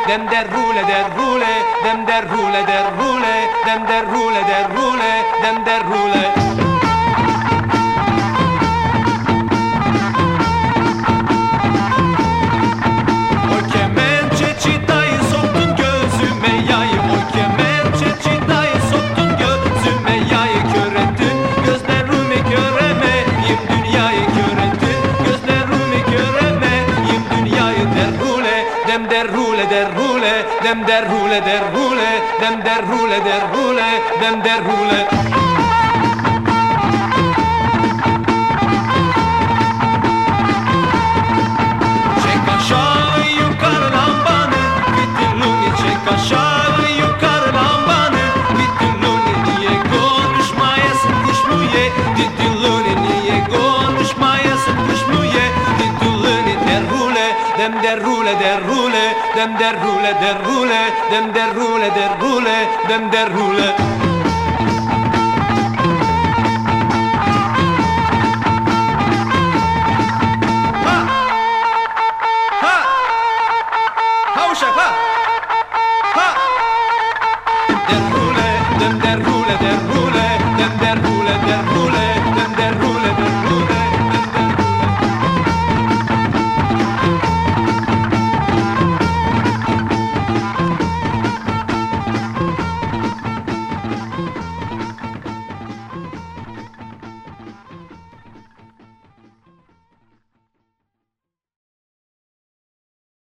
dem der rule, der rule, dem der rule, der rule, dem der rule, der rule, dem der rule. O kemençe çıtayı soktun gözüme yayı, o kemençe çıtayı soktun gözüme yayı, kör ettin gözlerimi göremeyim dünyayı, kör ettin gözlerimi göremeyim dünyayı. Der rule, dem der rule, der rule, dem der rule, der rule, dem der rule, der rule, dem der rule. Çek aşağı yukarı lambanı, fitiluni, çek aşağı yukarı lambanı, fitiluni, niye konuşmayasın kuş mu ye, fitiluni, niye konuşmayasın kuş mu ye, fitiluni. Der rule, dem der rule, der rule, dem der rule, der rule, dem der rule, der rule, dem der rule. Ha! Ha! Ha uşak ha! Ha! Der